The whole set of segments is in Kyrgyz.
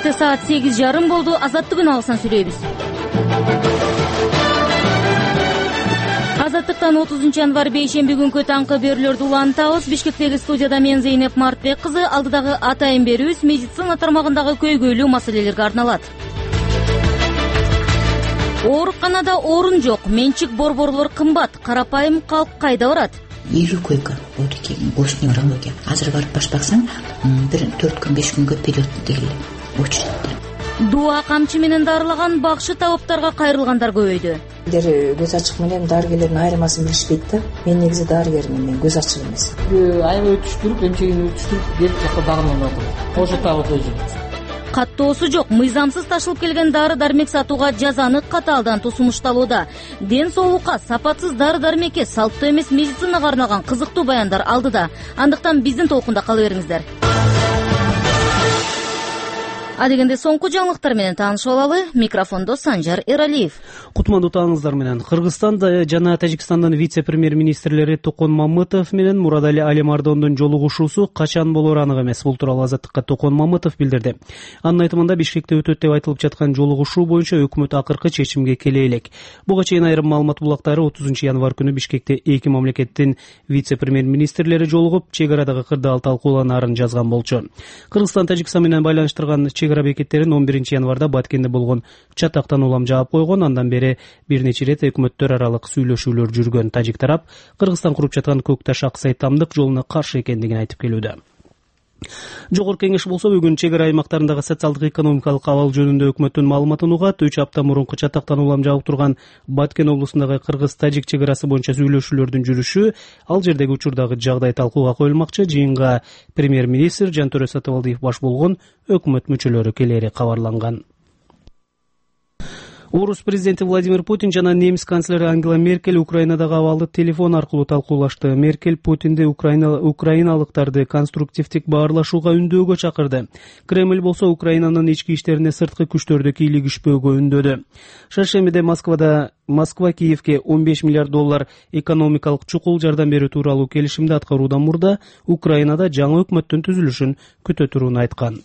Саатта саат 8:30 болду. Азаттык үн алгысынан сүйлөйбүз. Азаттыктан 30 январь бейшемби күнкү таңкы берүүлөрдү улантабыз. Бишкектеги студияда мен Зейнеп Мартбек кызы. Алдыдагы атайын берүүбүз медицина тармагындагы көйгөйлүү маселелерге арналат. Ооруканада орун жок, менчик борборлор кымбат, карапайым калк кайда барат? 50 койка болду экен, бош неврология. Азыр барып башпаксаң, бир 4 күн 5 күнгө период дегил очередте. Дуа камчы менен дарылаган бакшы табыптарга кайрылгандар көбөйдү. Көз ачык менен дарыгерлердин айырмасын билишпейт да. Мен негизи дарыгермин, мен көз ачык эмес. Айга өтүштүрүп, эмчегин өтүштүрүп берип жакта дагынып атат. Ошо табыт өзү. Каттоосу жок, мыйзамсыз ташылып келген дары-дармек сатууга жазаны катаалдан сунушталууда. Ден соолукка, сапатсыз дары-дармекке, салттуу эмес медицинага арналган кызыктуу баяндар алдыда. Андыктан биздин толкунда кала бериңиздер. Адегенде соңку жаңылыктар менен таанышып алалы. Микрофондо Санжар Эралиев. Кутмандуу таңыңыздар менен. Кыргызстанда жана Тажикстандын вице-премьер-министрлери Токон Мамытов менен Мурадали Алимардондун жолугушуусу качан болору анык эмес. Бул тууралуу Азаттыкка Токон Мамытов билдирди. Анын айтымында Бишкекте өтөт деп айтылып жаткан жолугушуу боюнча өкмөт акыркы чечимге келе элек. Буга чейин айрым маалымат булактары 30 январь күнү Бишкекте эки мамлекеттин вице-премьер-министрлери жолугуп, чек арадагы кырдаал талкууланаарын жазган болчу. Кыргызстан Тажикстан менен байланыштырган чек ара бекеттерин 11 январда Баткенде болгон чатактан улам жаап койгон. Андан бери бир нече ирет өкмөттөр аралык сүйлөшүүлөр жүргөн. Тажик тарап Кыргызстан куруп жаткан Көк Таш Аксай тамдык жолуна каршы экендигин айтып келүүдө. Жогорку кеңеш болсо бүгүн чек ара аймактарындагы социалдык экономикалык абал жөнүндө өкмөттүн маалыматын угат. 3 апта мурунку чатактан улам жаап турган Баткен облусундагы кыргыз-тажик чек арасы боюнча сүйлөшүүлөрдүн жүрүшү, ал жердеги учурдагы жагдай талкууга коюлмакчы. Жыйынга премьер-министр Жантөрө Сатыбалдиев баш болгон өкмөт мүчөлөрү келери кабарланган. Орус президенти Владимир Путин жана немис канцлери Ангела Меркель Украинадагы абалды телефон аркылуу талкуулашты. Меркель Путинди украиналыктарды конструктивдик баарлашууга үндөөгө чакырды. Кремль болсо Украинанын ички иштерине сырткы күчтөрдү кийлигишпөөгө үндөдү. Шаршембиде Москва Киевке $15 миллиард экономикалык чукул жардам берүү тууралуу келишимди аткаруудан мурда Украинада жаңы өкмөттүн түзүлүшүн күтө туруун айткан.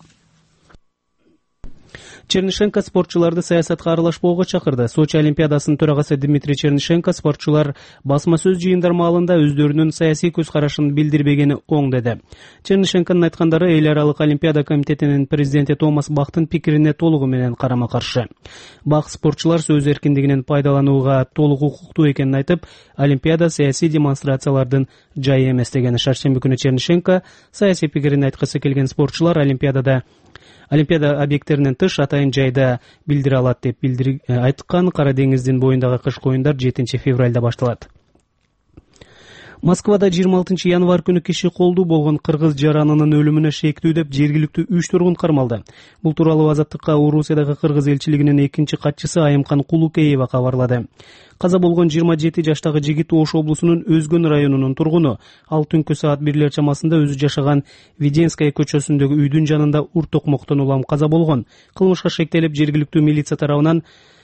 Чернышенко спортчуларды саясатка аралашпоого чакырды. Сочи олимпиадасынын төрагасы Дмитрий Чернышенко спортчулар басма сөз жыйындар маалында өздөрүнүн саясий көз карашын билдирбегени оң деди. Чернышенконун айткандары эл аралык олимпиада комитетинин президенти Томас Бахтын пикирине толугу менен карама-каршы. Бах спортчулар сөз эркиндигинен пайдаланууга толук укуктуу экенин айтып, олимпиада саясий демонстрациялардын жайы эмес деген. Шаршемби күнү Чернышенко саясий пикирин айткысы келген спортчулар Олимпиада объекттеринен тыш атайын жайда билдире алат деп айткан. Кара деңиздин боюндагы кышкы оюндар 7 февралда башталат. Москвада 26 январь күнү киши колдуу болгон кыргыз жаранынын өлүмүнө шектүү деп жергиликтүү 3 тургун кармалды. Бул тууралуу Азаттыкка Орусиядагы кыргыз элчилигинин экинчи катчысы Айымкан Кулукеева кабарлады. Каза болгон 27 жаштагы жигит Ош облусунун Өзгөн районунун тургуну. Ал түнкү саат 1 чамасында өзү жашаган Веденская көчөсүндөгү үйдүн жанында урт токмоктон улам каза болгон. Кылмышка шектелип жергиликтүү милиция тарабынан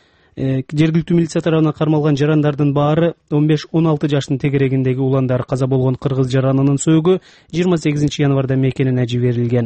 кармалган жарандардын баары 15-16 жаштын тегерегиндеги уландар. Каза болгон кыргыз жаранынын сөөгү 28 январда мекенине жиберилген.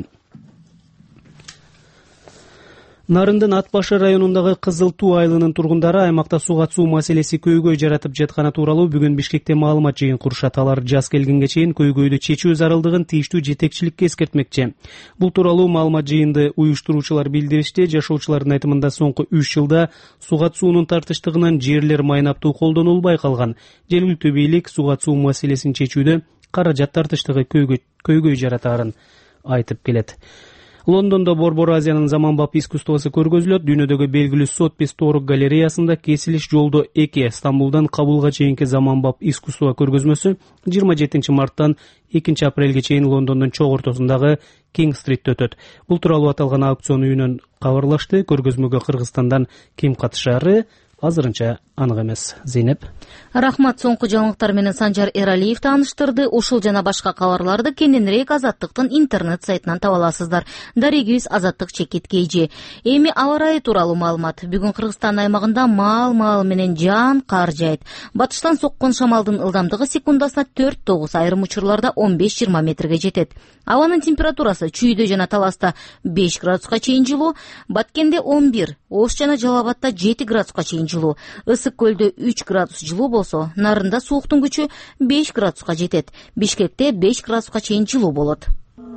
Нарындын Атбашы районундагы Кызыл Туу айылынын тургундары аймакта суга суу маселеси көйгөй жаратып жатканы тууралуу бүгүн Бишкекте маалымат жыйын курушат. Алар жаз келгенге чейин көйгөйдү чечүү зарылдыгын тийиштүү жетекчиликке эскертмекчи. Бул тууралуу маалымат жыйынды уюштуруучулар билдиришти. Жашоочулардын айтымында соңку 3 жылда суга суунун тартыштыгынан жерлер майнаптуу колдонулбай калган. Жергиликтүү бийлик суга суу маселесин чечүүдө каражат тартыштыгы көйгөй жаратаарын айтып келет. Лондондо Борбор Азиянын заманбап искусствосу көргөзүлөт. Дүйнөдөгү белгилүү Сотбис Торук галереясында Кесилиш жолдо 2 Стамбулдан Кабулга чейинки заманбап искусство көргөзмөсү 27 марттан 2 апрелге чейин Лондондун чоң ортосундагы Кинг-стритте өтөт. Бул тууралуу аталган аукцион үйүнөн кабарлашты. Көргөзмөгө Кыргызстандан ким катышаары азырынча анык эмес. Зейнеп. Рахмат. Соңку жаңылыктар менен Санжар Эралиев тааныштырды. Ушул жана башка кабарларды кененирээк Азаттыктын интернет сайтынан таба аласыздар. Дарегибиз Азаттык _KG. Эми аба ырайы тууралуу маалымат. Бүгүн Кыргызстан аймагында маал менен жаан кар жайт. Батыштан соккон шамалдын ылдамдыгы секундасына 4-9, айрым учурларда 15-20 метрге жетет. Абанын температурасы Чүйдө жана Таласта 5 градуска чейин жылуу, Баткенде 11, Ош жана Жалал Абадта 7 градуска чейин жылуу, Ысык көлдө 3 градус жылуу болсо, Нарында сууктун күчү 5 градуска жетет. Бишкекте 5 градуска чейин жылуу болот.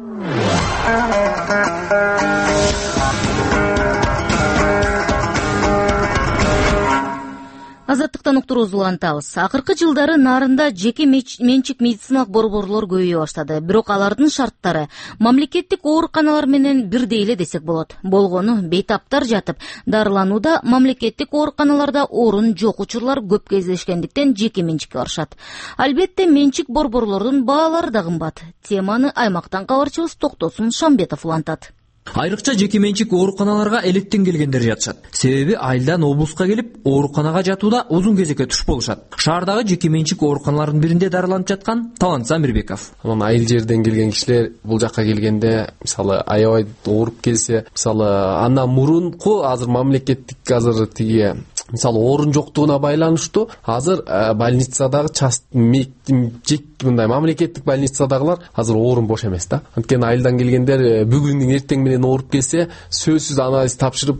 Азаттыктан уктуруу улантабыз. Акыркы жылдары Нарында жеке менчик медициналык борборлор көбөйө баштады. Бирок алардын шарттары мамлекеттик ооруканалар менен бирдей эле десек болот. Болгону бейтаптар жатып, дарыланууда мамлекеттик ооруканаларда орун жок учурлар көп кездешкендиктен жеке менчикке барышат. Албетте менчик борборлордун баалары да кымбат. Теманы аймактан кабарчыбыз Токтосун Шамбетов улантат. Айрыкча жеке менчик ооруканаларга электен келгендер жатышат. Себеби айылдан облуска келип, ооруканага жатууда узун кезекке туш болушат. Шаардагы жеке менчик ооруканалардын биринде дарыланып жаткан Талант Замирбеков. Анан айыл жерден келген кишилер бул жакка келгенде, мисалы аябай ооруп келсе, мисалы андан мурунку азыр мамлекеттик тиги мисалы орун жоктугуна байланыштуу азыр больницадагы мындай мамлекеттик больницадагылар азыр орун бош эмес да. Анткени айылдан келгендер бүгүндүн эртең менен ооруп келсе, сөзсүз анализ тапшырып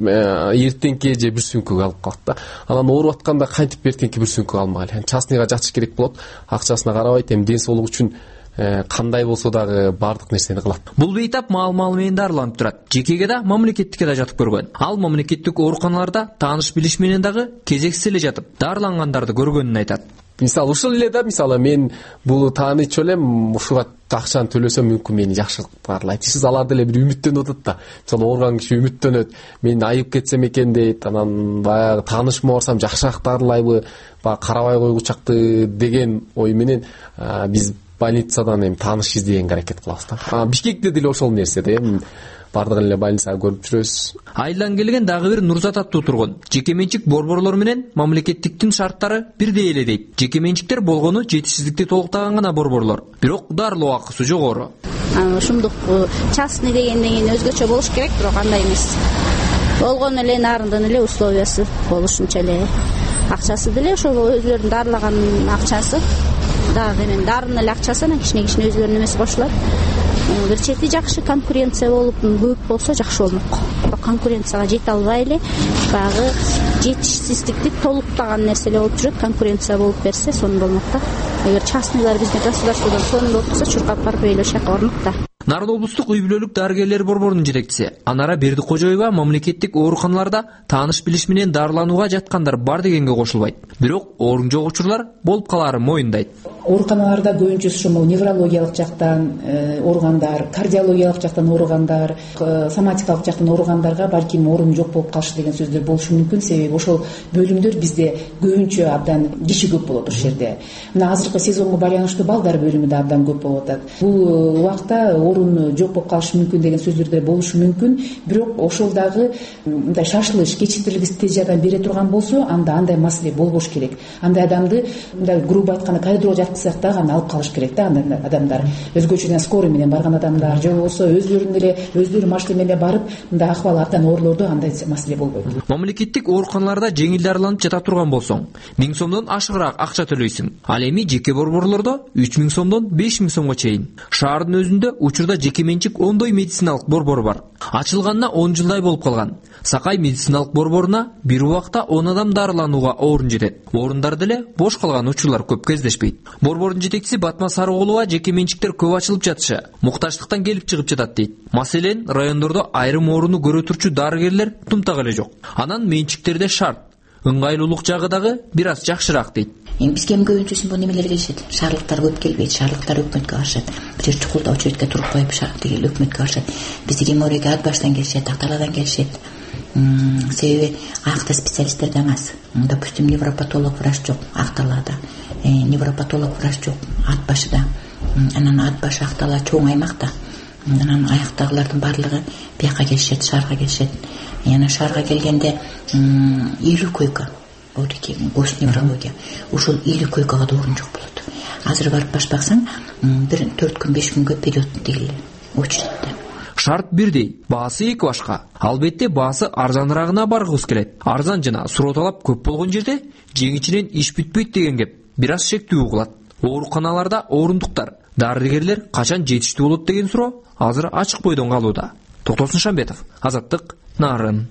эртеңки же бир сүйүнкөгө алып калат да. Анан ооруп атканда кантип эртеңки бир сүйүнкөгө алмайлы. Частныйга жатыш керек болот. Акчасына карабайт, эми ден соолук үчүн кандай болсо дагы бардык нерсени кылат. Бул бейтап маал менен дарыланып турат. Жекеге да, мамлекеттикке да жатып көргөн. Ал мамлекеттик ооруканаларда тааныш билиш менен дагы кезексиз эле жатып, дарылангандарды көргөнүн айтат. Мисалы ушул эле да, мисалы мен бул таанычу элем, ушуга акчаны төлөсөм мүмкүн мени жакшы дарылайт. Сиз алар деле бир үмүттөнүп атат да. Мисалы ооруган киши үмүттөнөт. Мен айып кетсем экен дейт, анан баягы таанышыма барсам жакшыраак дарылайбы, баягы карабай койгучакты деген ой менен биз больницадан эми тааныш издегенге аракет кылабыз да. Бишкекте деле ошол нерсе да, эми бардыгын эле больницага көрүп жүрөбүз. Айылдан келген дагы бир Нурзат аттуу тургун. Жеке менчик борборлор менен мамлекеттиктин шарттары бирдей эле дейт. Жеке менчиктер болгону жетишсиздикти толуктаган гана борборлор. Бирок дарылоо акысы жогору. Ушундук частный дегенден кийин өзгөчө болуш керек, бирок андай эмес. Болгону эле нарынын эле условиясы болушунча эле акчасы деле ошол өзлөрүнүн дарылаган акчасы. Дагы эми дарынын эле акчасы анан кичине өзлөрүнүн эмеси кошулат. Бир чети жакшы конкуренция болуп көп болсо жакшы болмок. Конкуренцияга жете албай эле баягы жетишсиздикти толуктаган нерсе эле болуп жүрөт. Конкуренция болуп берсе сонун болмок да. Эгер частныйлар биздин государстводон сонун болуп турса, чуркап барып ыйлашак орнук да. Нарын облустук үй бүлөлүк дарыгерлер борборунун жетекчиси Анара Бердикожоева мамлекеттик ооруканаларда тааныш билиш менен дарыланууга жаткандар бар дегенге кошулбайт. Бирок орун жок учурлар болуп калаарын моюндайт. Ооруканаларда көбүнчөсү ушул неврологиялык жактан ооругандар, кардиологиялык жактан ооругандар, соматикалык жактан ооругандарга балким орун жок болуп калышы деген сөздөр болушу мүмкүн. Себеби ошол бөлүмдөр бизде көбүнчө абдан киши көп болот ошол жерде. Мына азыркы сезонго байланыштуу балдар бөлүмү да абдан көп болуп атат. Бул убакта орун жок болуп калышы мүмкүн деген сөздөрдөр болушу мүмкүн. Бирок ошол дагы мындай шашылыш, кечиктирилгис тез жардам бере турган болсо, анда андай маселе болбош керек. Андай адамды мындай грубо айтканда кайдыроо жаткызсак дагы аны алып калыш керек да. Андай адамдар өзгөчөдөн скорый менен барган адамдар же болбосо өздөрү машина менен барып мындай акыбалы абдан оорулордо андай маселе болбойт. Мамлекеттик ооруканаларда жеңил дарыланып жата турган болсоң, 1000 сомдон ашыгыраак акча төлөйсүң. Ал эми жеке борборлордо 3000 сомдон 5000 сомго чейин. Шаардын өзүндө учурда жеке менчик ондой медициналык борбор бар. Ачылганына 10 жылдай болуп калган. Сакай медициналык борборуна бир убакта 10 адам дарыланууга орун жетет. Орундар деле бош калган учурлар көп кездешпейт. Борбордун жетекчиси Батма Сарыгулова жеке менчиктер көп ачылып жатышы муктаждыктан келип чыгып жатат дейт. Маселен, райондордо айрым орунду көрө турчу дарыгерлер тумтак эле жок. Анан менчиктерде шарт, ыңгайлуулук жагы дагы бир аз жакшыраак дейт. Бизге көбүнчөсү немелер келишет. Шаарлыктар көп келбейт, шаарлыктар өкмөткө барышат. Бир чукулда очередке туруп коюп шаардыгы өкмөткө барышат. Бизге Морейге ат баштан келишет, Акталадан келишет. Себеби аякта специалисттер да аз. Допустим, невропатолог врач жок Акталада. Невропатолог врач жок ат башыда. Анан ат башы Актала чоң аймакта. Анан аяктагылардын баардыгы бияка келишет, шаарга келишет. Yana шаарга келгенде 50 койка, одеки гош неврология. Ушул 50 койкага да орун жок болот. Азыр барып башпаксаң, бир 4 күн 5 күнгө период дегиле очередте. Шарт бирдей, баасы 2 башка. Албетте баасы арзанырагына баргыбыз келет. Арзан жана суроо талап көп болгон жерде жеңичинен иш бүтпөйт деген кеп бир аз шектүү угулат. Ооруканаларда орундуктар, дарыгерлер качан жетиштүү болот деген суроо азыр ачык бойдон калууда. Токтосун Шамбетов, Азаттык, Нарын.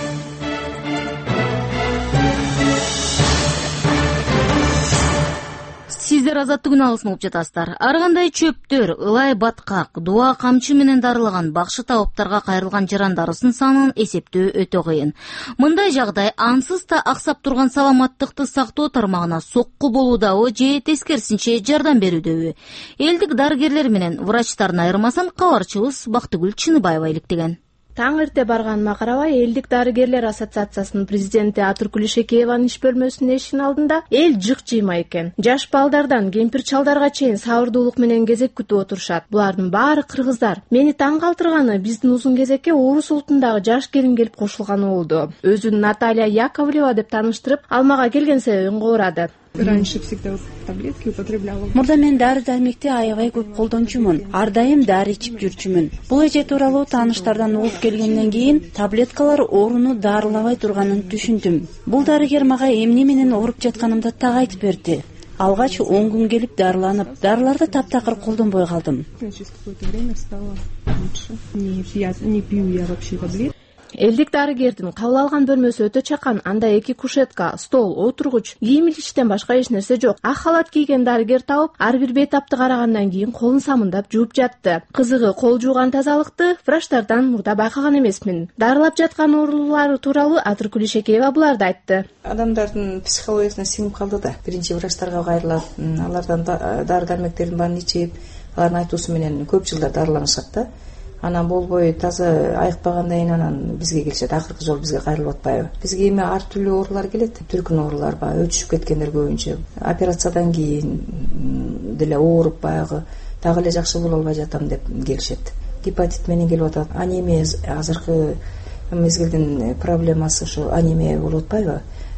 Сиздер Азаттык үналысын угуп жатасыздар. Ар кандай чөптөр, ылай баткак, дуа камчы менен дарылаган бакшы табыптарга кайрылган жарандарыбыздын санын эсептөө өтө кыйын. Мындай жагдай ансыз да аксап турган саламаттыкты сактоо тармагына сокку болуудабы же тескерисинче жардам берүүдөбү? Элдик дарыгерлер менен врачтардын айырмасын кабарчыбыз Бактыгүл Чыныбаева иликтеген. Таң эрте барганыма карабай, Элдик дарыгерлер ассоциациясынын президенти Атыркүл Ишекееванын иш бөлмөсүнүн эшигин алдында эл жык жыйма экен. Жаш балдардан кемпир чалдарга чейин сабырдуулук менен кезек күтүп отурушат. Булардын баары кыргыздар. Мени таң калтырганы биздин узун кезекке орус улутундагы жаш келин келип кошулганы болду. Өзүн Наталья Яковлева деп тааныштырып, алмага келген себебин куурады. Раньше всегда таблетки употребляла. Мурда мен дары-дармекти аябай көп колдончумун. Ар дайым дары ичип жүрчүмүн. Бул эже тууралуу тааныштардан угуп келгенден кийин таблеткалар ооруну дарылабай турганын түшүндүм. Бул дарыгер мага эмне менен ооруп жатканымды так айтып берди. Алгач 10 күн келип дарыланып, дарыларды таптакыр колдонбой калдым. Через какое-то время стало лучше. Не пью я вообще таблетки. Элдик дарыгердин кабыл алган бөлмөсү өтө чакан, анда 2 кушетка, стол, отургуч, кийим илиштен башка эч нерсе жок. Ак халат кийген дарыгер табып, ар бир бейтапты карагандан кийин колун самындап жууп жатты. Кызыгы кол жууган тазалыкты врачтардан мурда байкаган эмесмин. Дарылап жаткан оорулары тууралуу Атыркүл Ишекеева буларды айтты. Адамдардын психологиясына сиңип калды да. Биринчи врачтарга кайрылат, алардан дары-дармектердин баарын ичип, алардын айтуусу менен көп жылдар дарыланышат да. Анан болбой таза айыкпагандан кийин анан бизге келишет. Акыркы жолу бизге кайрылып атпайбы? Бизге эми ар түрлүү оорулар келет. Түркүн оорулар бар, өчүшүп кеткендер көбүнчө. Операциядан кийин деле ооруп баягы дагы эле жакшы боло албай жатам деп келишет. Гепатит менен келип атат. Анемия азыркы мезгилдин проблемасы ошо анемия болуп атпайбы?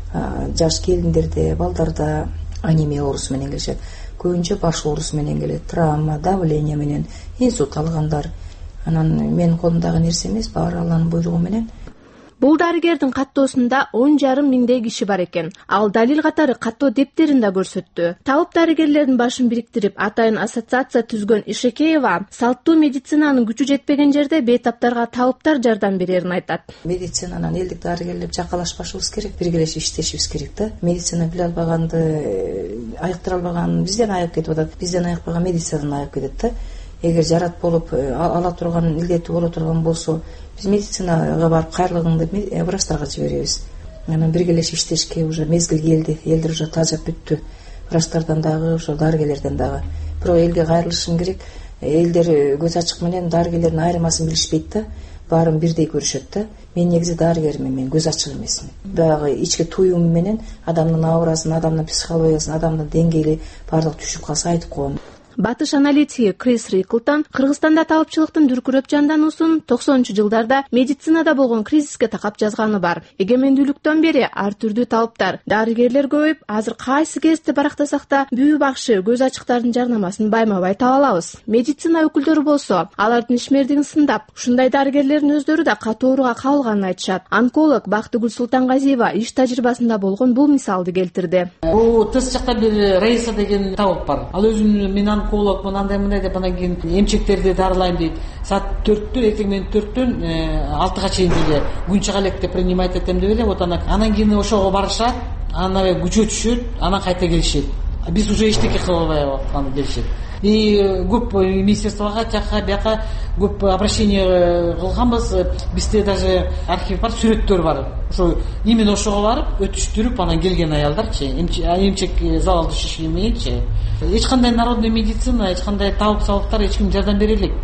Жаш келиндерде, балдарда анемия оорусу менен келишет. Көбүнчө баш оорусу менен келет. Травма, давление менен, инсульт алгандар. Анан мен колумдагы нерсе эмес, баары Алланын буйругу менен. Бул дарыгердин каттоосунда 10,5 миңдей киши бар экен. Ал далил катары каттоо дептерин да көрсөттү. Табып дарыгерлердин башын бириктирип, атайын ассоциация түзгөн Ишекеева салттуу медицинанын күчү жетпеген жерде бейтаптарга табыптар жардам берерин айтат. Медицинанан элдик дарыгерлер жакалашпашыбыз керек, биргелешип иштешибиз керек да. Медицина биле албаганды, айыктыра албаган бизден айыгып кетип атат. Бизден айыкпаган медицинадан айыгып кетет да. Эгер жарат болуп ала турган, илдети боло турган болсо, биз медицинага барып кайрылгыңды врачтарга жиберебиз. Анан биргелешип иштешке уже мезгил келди. Элдер уже тажап бүттү. Врачтардан дагы, ошо дарыгерлерден дагы. Бирок элге кайрылышым керек. Элдер көз ачык менен дарыгерлердин айырмасын билишпейт да. Баарын бирдей көрүшөт да. Мен негизи дарыгермин, мен көз ачык эмесмин. Баягы ички туюм менен адамдын аурасын, адамдын психологиясын, адамдын деңгээли баардыгы түшүп калса айтып коем. Батыш аналитики Крис Риклтон Кыргызстанда табыпчылыктын дүркүрөп жандануусун 90-жылдарда медицинада болгон кризиске такап жазганы бар. Эгемендүүлүктөн бери ар түрдүү табыптар, дарыгерлер көбөйүп, азыр кайсы кезде барактасак да бүү бакшы, көз ачыктардын жарнамасын байма-бай таба алабыз. Медицина өкүлдөрү болсо, алардын ишмердигин сындап, ушундай дарыгерлердин өздөрү да катуу ооруга кабылганын айтышат. Онколог Бактыгүл Султангазиева иш тажрыйбасында болгон бул мисалды келтирди. Бул тыс жакта бир Раиса деген табып бар. Ал өзүн мен онколог мындай деп анан кийин эмчектерди дарылайм дейт. Саат 4-тө, эртең менен 4-төн 6-га чейин эле күн чыга электе принимать этем деп эле, вот анан кийин ошого барышат, анан күчө түшөт, анан кайта келишет. Биз уже эчтеке кыла албай атканы келишет. И көп министерствого жака бияка көп обращение кылганбыз. Бизде даже архив бар, сүрөттөр бар. Ошо именно ошого барып өтүштүрүп анан келген аялдарчы, эмчек залалды шишиги мененчи. Эч кандай народный медицина, эч кандай табып-сабыптар эч ким жардам бере элек.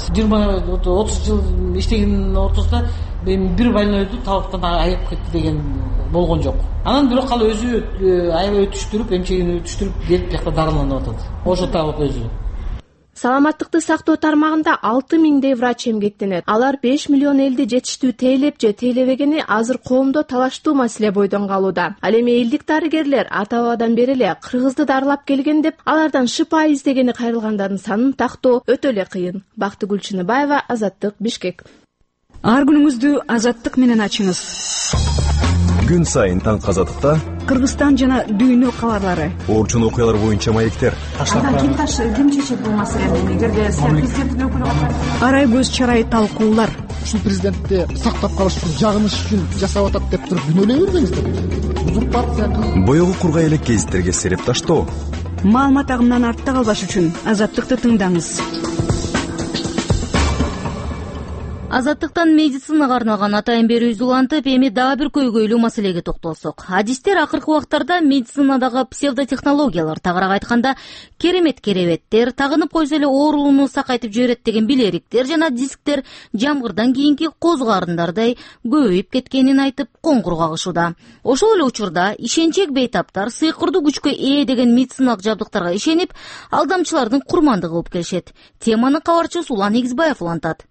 20-30 жыл иштеген ортосунда бир больнойду табыптан айыгып кетти деген болгон жок. Анан бирок ал өзү аябай өтүштүрүп, эмчегин өтүштүрүп келип бияка дарыланып атат. Ошо табып өзү. Саламаттыкты сактоо тармагында 6000 врач эмгектенет. Алар 5 миллион элди жетиштүү тейлеп же тейлебегени азыр коомдо талаштуу маселе бойдон калууда. Ал эми элдик дарыгерлер ата бабадан бери эле кыргызды дарылап келген деп, алардан шыпа издегени кайрылгандардын санын тактоо өтө эле кыйын. Бактыгүл Чыныбаева, Азаттык, Бишкек. Ар күнүңүздү Азаттык менен ачыңыз. Күн сайын таң Азаттыкта Кыргызстан жана дүйнө кабарлары, орчун окуялар боюнча маектер. Ким чечет бул маселени? Эгерде президенттин өкүлү арай көз чарай талкуулар. Ушул президентти сактап калыш үчүн, жагыныш үчүн жасап атат деп туруп күнөөлөй бербеңиздер. Узурпация. Боёгу кургай элек гезиттерге сереп таштоо. Маалымат агымынан артта калбаш үчүн Азаттыкты тыңдаңыз. Азаттыктан медицинага арналган атайын берүүбүздү улантып, эми дагы бир көйгөйлүү маселеге токтолсок. Адистер акыркы убактарда медицинадагы псевдотехнологиялар, тагыраак айтканда керемет керебеттер, тагынып койсо эле оорулууну сакайтып жиберет деген билериктер жана дисктер жамгырдан кийинки козгарындардай көбөйүп кеткенин айтып коңгур кагышууда. Ошол эле учурда ишенчек бейтаптар сыйкырдуу күчкө ээ деген медициналык жабдыктарга ишенип, алдамчылардын курмандыгы болуп келишет. Теманы кабарчыбыз Улан Эгизбаев улантат.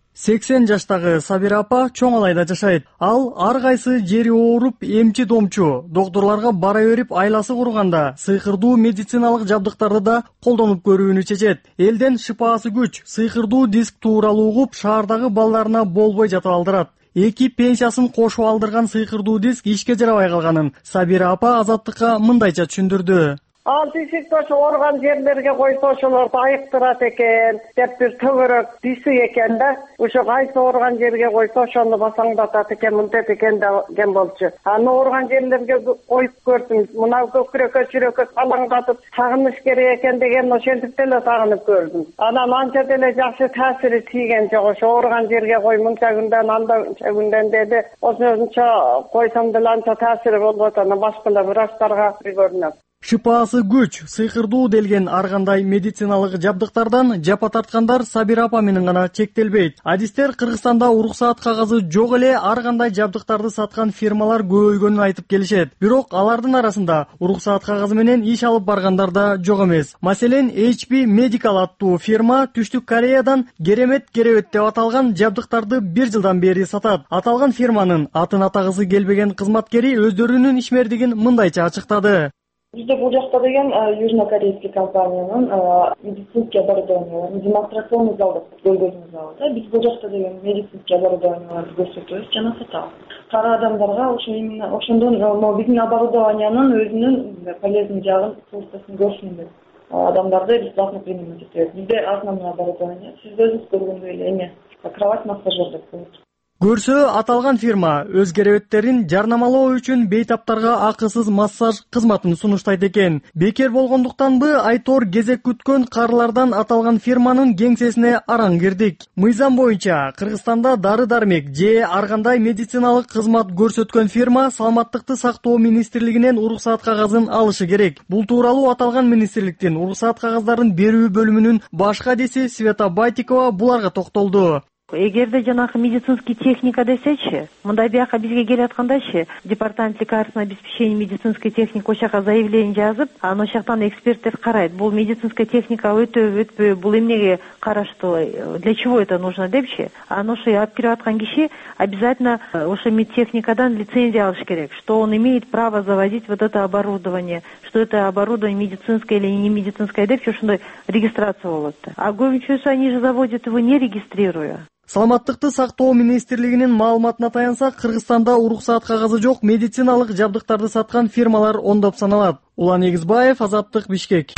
80 жаштагы Сабира апа чоң алайда жашайт. Ал ар кайсы жери ооруп, эмчи домчу, доктурларга бара берип айласы курганда сыйкырдуу медициналык жабдыктарды да колдонуп көрүүнү чечет. Элден шыпаасы күч, сыйкырдуу диск тууралуу угуп, шаардагы балдарына болбой жатып алдырат. 2 пенсиясын кошуп алдырган сыйкырдуу диск ишке жарабай калганын Сабира апа Азаттыкка мындайча түшүндүрдү. Ал диск ошо орган жерлерге койсо ошолорду айыктырат экен деп бир төгөрөк диск экен да. Ошо кайсы орган жерге койсо ошону басаңдатат экен, мынтет экен деген болчу. Аны орган жерлерге коюп көрдүм. Мына көкүрөккө, жүрөккө салаңдатып сагыныш керек экен деген ошентип деле сагынып көрдүм. Анан анча деле жакшы таасири тийген жок. Ошо орган жерге кой мынча күндөн анча күндөн деди. Ошончо койсом деле анча таасири болбойт. Анан башка врачтарга көрүнөт. Шыпаасы күч, сыйкырдуу делген ар кандай медициналык жабдыктардан жапа тарткандар Сабира апа менен гана чектелбейт. Адистер Кыргызстанда уруксаат кагазы жок эле ар кандай жабдыктарды саткан фирмалар көбөйгөнүн айтып келишет. Бирок алардын арасында уруксаат кагазы менен иш алып баргандар да жок эмес. Маселен, HP Medical аттуу фирма Түштүк Кореядан керемет керебет деп аталган жабдыктарды 1 жылдан бери сатат. Аталган фирманын атын атагысы келбеген кызматкери өздөрүнүн ишмердигин мындайча ачыктады. Бизде бул жакта деген южнокорейский компаниянын медицинский оборудованияларын, демонстрационный залда көргөнүбүз да. Биз бул жакта деген медицинский оборудованияларды көрсөтөбүз жана сатабыз. Кара адамдарга ошо именно ошондон биздин оборудованиянын өзүнүн полезный жагын, пользасын көрсүн деп адамдарды бесплатно принимать этебиз. Бизде основное оборудование, сиз өзүңүз көргөндөй эле эме, кровать массажер деп коет. Көрсө, аталган фирма өз керебеттерин жарнамалоо үчүн бейтаптарга акысыз массаж кызматын сунуштайт экен. Бекер болгондуктанбы Айтор кезек күткөн карылардан аталган фирманын кеңсесине араң кирдик. Мыйзам боюнча Кыргызстанда дары-дармек же ар кандай медициналык кызмат көрсөткөн фирма Саламаттыкты сактоо министрлигинен уруксаат кагазын алышы керек. Бул тууралуу аталган министрликтин уруксаат кагаздарын берүү бөлүмүнүн баш кадиси Света Байтикова буларга токтолду. Эгерде жанагы медицинский техника десечи, мындай бияка бизге келаткандачы, департамент лекарственного обеспечения медицинской техники ошака заявление жазып, анан ошоктон эксперттер карайт. Бул медицинская техника өтпөбү, бул эмнеге караштуу, для чего это нужно депчи. Анан ошо алып кирип аткан киши обязательно ошо медтехникадан лицензия алыш керек, что он имеет право завозить вот это оборудование, что это оборудование медицинское или не медицинское депчи, ошондой регистрация болот. А көбүнчөсү они же заводят его не регистрируя. Саламаттыкты сактоо министрлигинин маалыматына таянсак, Кыргызстанда уруксаат кагазы жок медициналык жабдыктарды саткан фирмалар ондоп саналат. Улан Эгизбаев, Азаттык, Бишкек.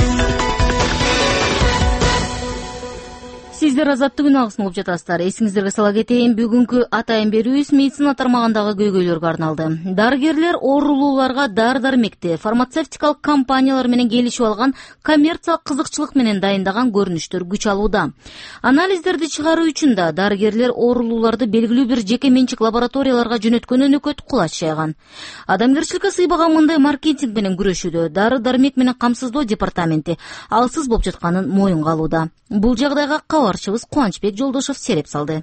Сиздер Азаттык күн агысын угуп жатасыздар. Эсиңиздерге сала кетейин, бүгүнкү атайын берүүбүз медицина тармагындагы көйгөйлөргө арналды. Дарыгерлер оорулууларга дары-дармекти фармацевтикалык компаниялар менен келишип алган коммерциялык кызыкчылык менен дайындаган көрүнүштөр күч алууда. Анализдерди чыгаруу үчүн да дарыгерлер оорулууларды белгилүү бир жеке менчик лабораторияларга жөнөткөн өнөкөт кулач жайган. Адамгерчиликке сыйбаган мындай маркетинг менен күрөшүүдө дары-дармек менен камсыздоо департаменти алсыз болуп жатканын моюнга алууда. Бул жагдайга кабарчыбыз Кубанычбек Жолдошов сереп салды.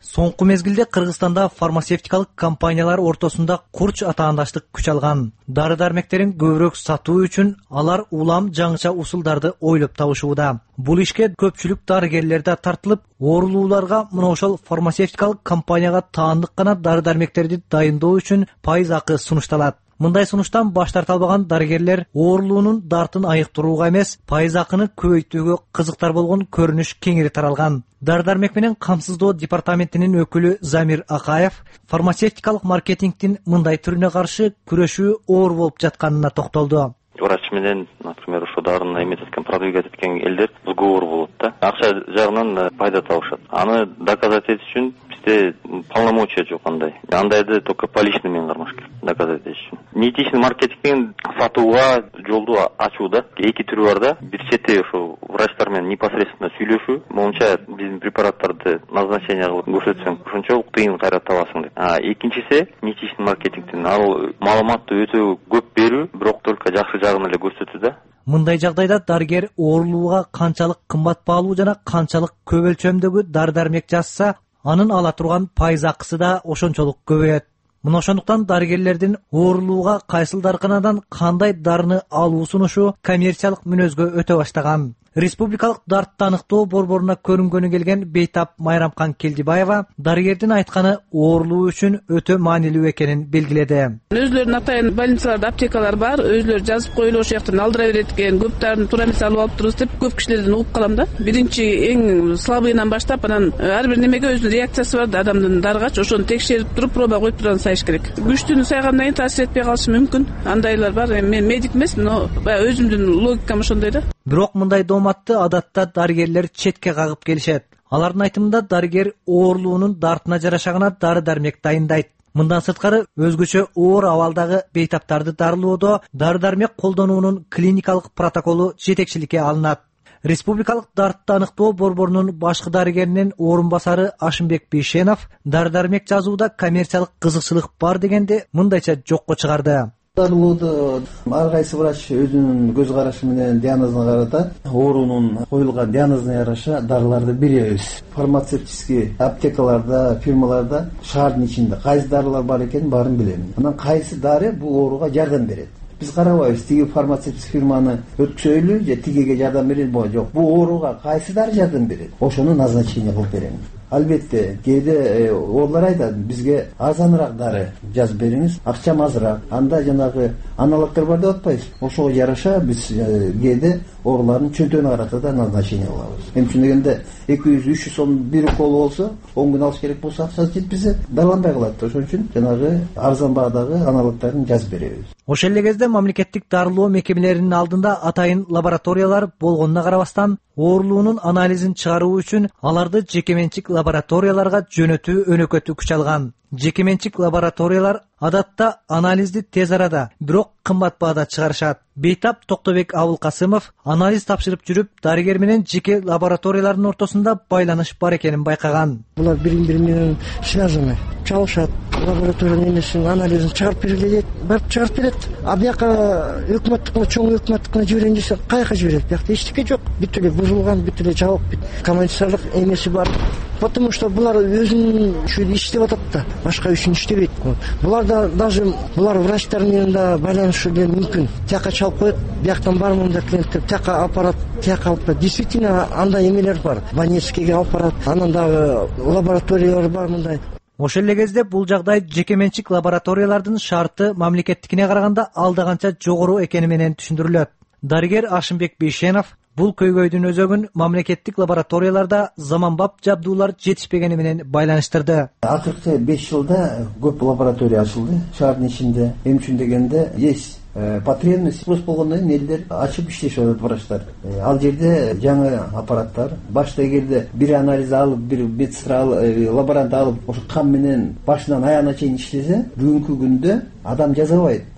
Соңку мезгилде Кыргызстанда фармацевтикалык компаниялар ортосунда курч атаандаштык күч алган. Дары-дармектерин көбүрөөк сатуу үчүн алар улам жаңыча усулдарды ойлоп табышууда. Бул ишке көпчүлүк дарыгерлер да тартылып, оорулууларга мына ошол фармацевтикалык компанияга таандык гана дары-дармектерди дайындоо үчүн пайыз акы сунушталат. Мындай сунуштан баш тарта албаган дарыгерлер оорулуунун дартын айыктырууга эмес, пайыз акыны көбөйтүүгө кызыктар болгон көрүнүш кеңири таралган. Дары-дармек менен камсыздоо департаментинин өкүлү Замир Акаев фармацевтикалык маркетингдин мындай түрүнө каршы күрөшүү оор болуп жатканына токтолду. Врач менен, например, ошо дарыны эметип аткан, продвигать эткен элдер бул көп оор болот да. Акча жагынан пайда табышат. Аны доказать этиш үчүн бизде полномочия жок андай. Андайды только поличный менен кармаш керек доказать этиш үчүн. Нетичный маркетингден сатууга жолду ачууда эки түрү бар да. Бир чети ошо врачтар менен непосредственно сүйлөшүү, моунча биздин препараттарды назначение кылып көрсөтсөң, ошончо тыйын кайра табасың деп. Экинчиси нетичный маркетингден ал маалыматты өтө көп берүү, бирок только жакшы жагын эле көрсөтүү да. Мындай жагдайда дарыгер оорулууга канчалык кымбат баалуу жана канчалык көп өлчөмдөгү дары-дармек жазса, анын ала турган пайыз акысы да ошончолук көбөйөт. Мына ошондуктан дарыгерлердин оорулууга кайсыл дарканадан кандай дарыны алуу сунушу коммерциялык мүнөзгө өтө баштаган. Республикалык дартты аныктоо борборуна көрүнгөнү келген Бейтап Майрамкан Келдибаева дарыгердин айтканы оорулуу үчүн өтө маанилүү экенин белгиледи. Өзлөрүнүн атайын больницаларда аптекалар бар, өзлөрү жазып коюлуп ошол жактан алдыра берет экен. Көп дарын туура эмес алып алыптырбыз деп көп кишилерден угуп калам да. Биринчи эң слабыйынан баштап анан ар бир немеге өзүнүн реакциясы бар да, адамдын дарыгач ошону текшерип туруп проба коюп турган сайыш керек. Күчтүүнү сайгандан кийин таасир этпей калышы мүмкүн. Андайлар бар. Мен медик эмесмин, но өзүмдүн логикам ошондой да. Бирок мындай дооматты адатта дарыгерлер четке кагып келишет. Алардын айтымында дарыгер оорулуунун дартына жараша гана дары-дармек дайындайт. Мындан сырткары өзгөчө оор абалдагы бейтаптарды дарылоодо дары-дармек колдонуунун клиникалык протоколу жетекчиликке алынат. Республикалык дартты аныктоо борборунун башкы дарыгеринин орун басары Ашымбек Бейшенов дары-дармек жазууда коммерциялык кызыкчылык бар дегенди мындайча жокко чыгарды. Дарылооду ар кайсы врач өзүнүн көз карашы менен диагнозуна карата оорунун коюлган диагнозуна жараша дарыларды беребиз. Фармацевтический аптекаларда, фирмаларда шаардын ичинде кайсы дарылар бар экенин баарын билем. Анан кайсы дары бул ооруга жардам берет. Биз карабайбыз, тиги фармацевтик фирманы өткөзөлү же тигиге жардам берет, жок. Бул ооруга кайсы дары жардам берет? Ошону назначение кылып берем. Албетте, кээде оолар айтат, бизге арзаныраак дары жазып бериңиз, акчам азыраак. Анда жанагы аналогтор бар деп атпайбыз. Ошого жараша биз кээде оорулардын чөнтөгүнө карата да назначение кылабыз. Эми үчүн дегенде 200-300 сом бир укол болсо, 10 күн алыш керек болсо акчасы жетпесе, дарыланбай калат. Ошон үчүн жанагы арзан баадагы аналогторун жазып беребиз. Ошол эле кезде мамлекеттик дарылоо мекемелеринин алдында атайын лабораториялар болгонуна карабастан, оорулуунун анализин чыгаруу үчүн аларды жекеменчик лабораторияларга жөнөтүү өнөкөтү күч алган. Жекеменчик лабораториялар адатта анализди тез арада, бирок кымбат баада чыгарышат. Бейтап Токтобек Абылкасымов анализ тапшырып жүрүп, дарыгер менен жеке лабораториялардын ортосунда байланыш бар экенин байкаган. Булар бири-бири менен связаны, чалышат. Лабораториянын эмесин анализин чыгарып бергиле дейт, барып чыгарып берет. А бияка өкмөттүкүнө, чоң өкмөттүкүнө жиберейин десе, каяка жиберет? Биякта эчтеке жок. Бүт эле бузулган, бүт эле жабык, коммуникациялык эмеси бар. Потому что булар өзүнүн ушул иштеп атат да, башка үчүн иштебейт. Булар да даже булар врачтар менен да байланышуу деле мүмкүн. Тияка чалып коет, бияктан бармын да клиенттер, тияка аппарат, тияка алып. Действительно андай эмелер бар. Больницкийге аппарат, анан дагы лабораториялар бар мындай. Ошол эле кезде бул жагдай жекеменчик лабораториялардын шарты мамлекеттикине караганда алдаганча жогору экени менен түшүндүрүлөт. Дарыгер Ашымбек Бейшенов бул көйгөйдүн өзөгүн мамлекеттик лабораторияларда заманбап жабдуулар жетишпегени менен байланыштырды. Акыркы 5 жылда көп лаборатория ачылды шаардын ичинде. Эми үчүн дегенде есть потребность спрос болгондон кийин элдер ачып иштешип атат врачтар. Ал жерде жаңы аппараттар, башта эгерде бир анализ алып, бир медсестра лаборант алып, ошо кан менен башынан аягына чейин иштесе, бүгүнкү күндө адам жазабайт.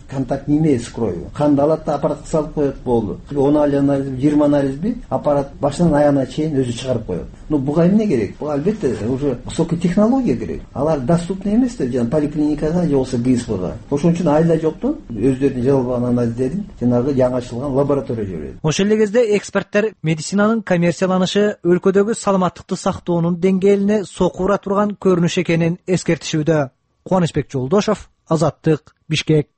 контактный имеет с кровью. Канды алат да аппаратка салып коет, болду. 10 анализ, 20 анализби аппарат башынан аягына чейин өзү чыгарып коет. Буга эмне керек? Буга албетте уже высокий технология керек. Алар доступный эмес да, жана поликлиникага же болбосо ГИСПга. Ошон үчүн айда жоктон өздөрүнүн жалган анализдерин жанагы жаңы лаборатория жүрөт. Ошол эле кезде эксперттер медицинанын коммерцияланышы өлкөдөгү саламаттыкты сактоонун деңгээлине сокура турган көрүнүш экенин эскертишүүдө. Кубанычбек Жолдошов, Азаттык, Бишкек.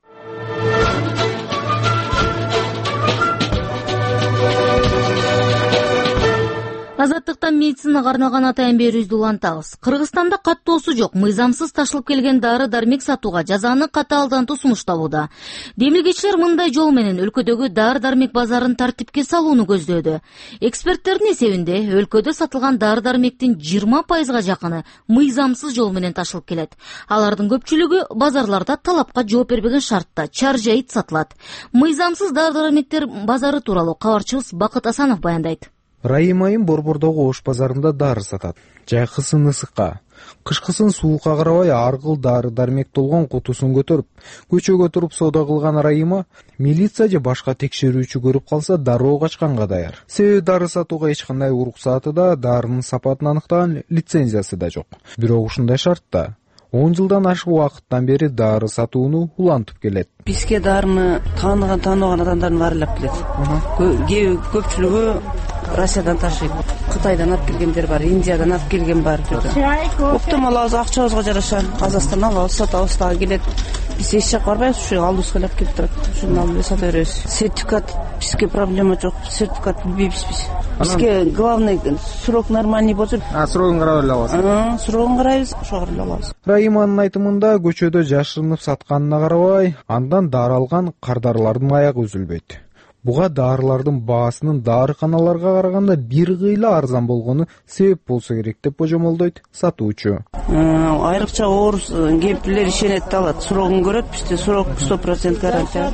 Азаттыктан медицинага арналган атайын берүүбүздү улантабыз. Кыргызстанда каттоосу жок, мыйзамсыз ташылып келген дары-дармек сатууга жазаны катаалдантуу сунушталууда. Демилгечилер мындай жол менен өлкөдөгү дары-дармек базарын тартипке салууну көздөөдү. Эксперттердин эсебинде өлкөдө сатылган дары-дармектин 20% жакыны мыйзамсыз жол менен ташылып келет. Алардын көпчүлүгү базарларда талапка жооп бербеген шартта чаржайыт сатылат. Мыйзамсыз дары-дармектер базары тууралуу кабарчыбыз Бакыт Асанов баяндайт. Райым айым Борбордогу Ош базарында дары сатат. Жайкысын ысыкка, кышкысын суукка карабай аргыл дары-дармек толгон кутусун көтөрүп, көчөгө туруп соода кылган Райыма милиция же башка текшерүүчү көрүп калса дароо качканга даяр. Себеби дары сатууга эч кандай уруксаты да, дарынын сапатын аныктаган лицензиясы да жок. Бирок ушундай шартта 10 жылдан ашык убакыттан бери дары сатууну улантып келет. Бизге дарыны тааныбаган адамдардын баары эле келет. Көпчүлүгү Россиядан ташыйт, Кытайдан алып келгендер бар, Индиядан алып келген бар. Оптом алабыз, акчабызга жараша, Казакстандан алабыз, сатабыз дагы келет. Биз эч жакка барбайбыз, ушу алдыбызга алып келип турат. Ушуну алып сата беребиз. Сертификат бизге проблема жок, сертификат билбейбиз биз. Бизге главный срок нормальный болсо, срогун карап эле алабыз. Срогун карайбыз, ошого эле алабыз. Райыманын айтымында көчөдө жашырынып сатканына карабай, андан дары алган кардарылардын аягы үзүлбөйт. Буга дарылардын баасынын дарыканаларга караганда бир кыйла арзан болгону себеп болсо керек деп божомолдойт сатуучу. Айрыкча оор кемпирлер ишенет да алат. Срогун көрөт, бизде срок 100% гарантия.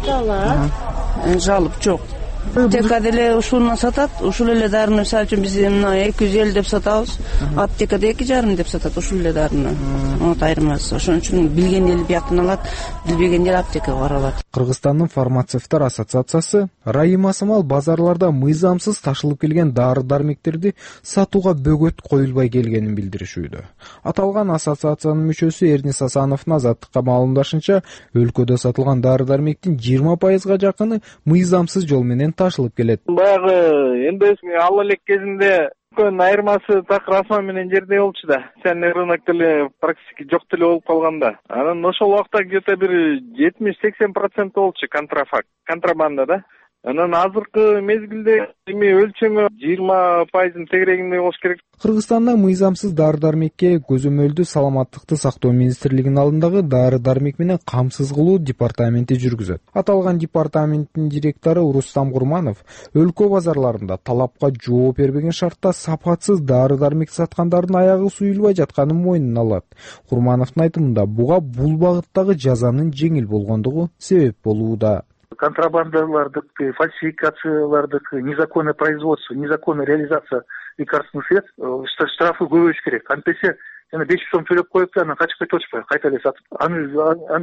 Жалып жок. Аптека деле ушундан сатат, ушул эле дарыны мисалы үчүн биз мына 250 деп сатабыз, аптекада 2,5 деп сатат ушул эле дарыны. Айырмасы. Ошон үчүн билген эл бияктан алат, билбеген эл аптекага баралат. Кыргызстандын фармацевттер ассоциациясы Райыма самал базарларда мыйзамсыз ташылып келген дары-дармектерди сатууга бөгөт коюлбай келгенин билдиришүүдө. Аталган ассоциациянын мүчөсү Эрнис Асановдун Азаттыкка маалымдашынча, өлкөдө сатылган дары-дармектин 20% жакыны мыйзамсыз жол менен ташылып келет. Баягы НДС ала элек кезинде айырмасы так расман менен жерде болчу да. Сен рынок деле практически жок деле болуп калганда. Анан ошол убакта где-то бир 70-80% болчу контрабанда да. Анан азыркы мезгилде эми өлчөмү 20%-ын тегерегинде болуш керек. Кыргызстанда мыйзамсыз дары-дармекке көзөмөлдүү саламаттыкты сактоо министрлигинин алдындагы дары-дармек менен камсыз кылуу департаменти жүргүзөт. Аталган департаменттин директору Рустам Курманов өлкө базарларында талапка жооп бербеген шартта сапатсыз дары-дармек саткандардын аягы суюлбай жатканын мойнуна алат. Курмановдун айтымында буга бул багыттагы жазанын жеңил болгондугу себеп болууда. Контрабандалардык, фальсификациялардык, незаконное производство, незаконная реализация лекарственных средств штрафы көбөйүш керек. Антесе жана 500 сом төлөп коюп, анан качып кетип атышпайбы, кайта эле сатып. Аны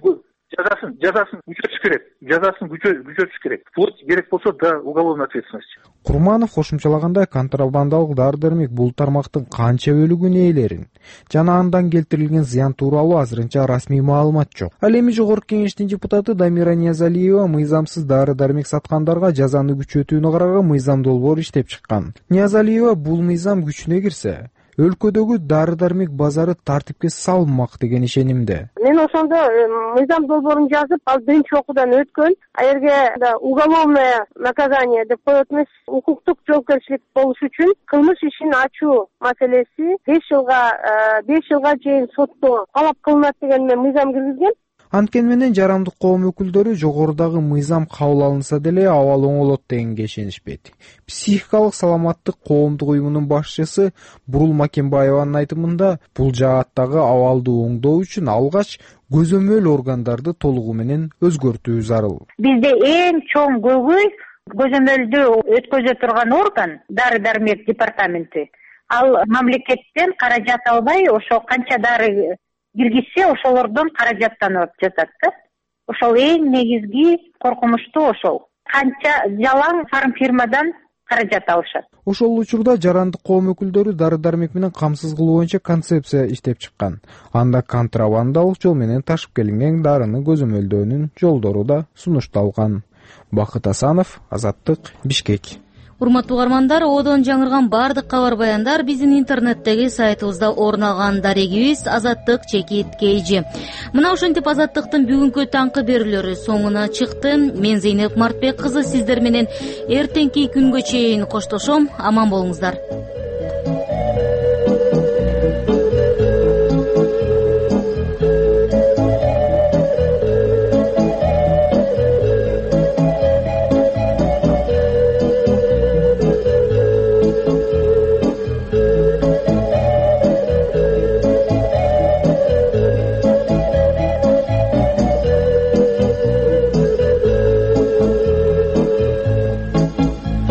жазасын күчөтүш керек. Жазасын күчөтүш керек. Вот керек болсо да уголовная ответственность. Курманов кошумчалагандай, контрабандалык дары-дармек бул тармактын канча бөлүгүн ээлерин жана андан келтирилген зыян тууралуу азырынча расмий маалымат жок. Ал эми жогорку кеңештин депутаты Дамира Ниязалиева мыйзамсыз дары-дармек саткандарга жазаны күчөтүүнү караган мыйзам долбоор иштеп чыккан. Ниязалиева бул мыйзам күчүнө кирсе, өлкөдөгү дары-дармек базары тартипке салынмак деген ишенимде. Мен ошондо мыйзам долбоорун жазып, ал биринчи окуудан өткөн. Аерге уголовное наказание деп коет эмес, укуктук жоопкерчилик болуш үчүн кылмыш ишин ачуу маселеси 5 жылга чейин сотто талап кылынат деген мен мыйзам киргизген. Анткени менен жарандык коом өкүлдөрү жогорудагы мыйзам кабыл алынса деле абал оңолот дегенге ишенишпейт. Психикалык саламаттык коомдук уюмунун башчысы Бурул Макенбаеванын айтымында, бул жааттагы абалды оңдоо үчүн алгач көзөмөл органдарды толугу менен өзгөртүү зарыл. Бизде эң чоң көйгөй көзөмөлдү өткөзө турган орган дары-дармек департаменти. Ал мамлекеттен каражат албай, ошо канча дары киргизсе ошолордон каражаттанып жатат да. ошол эң негизги коркунучтуу ошол. Канча жалаң фармфирмадан каражат алышат. Ошол учурда жарандык коом өкүлдөрү дары-дармек менен камсыз кылуу боюнча концепция иштеп чыккан. Анда контрабандалык жол менен ташып келинген дарыны көзөмөлдөөнүн жолдору да сунушталган. Бакыт Асанов, Азаттык, Бишкек. Урматтуу угармандар, одон жаңырган бардык кабар баяндар биздин интернеттеги сайтыбызда орун алган. Дарегибиз Азаттык _KG. Мына ошентип Азаттыктын бүгүнкү таңкы берүүлөрү соңуна чыкты. Мен Зейнеп Мартбек кызы сиздер менен эртеңки күнгө чейин коштошом. Аман болуңуздар.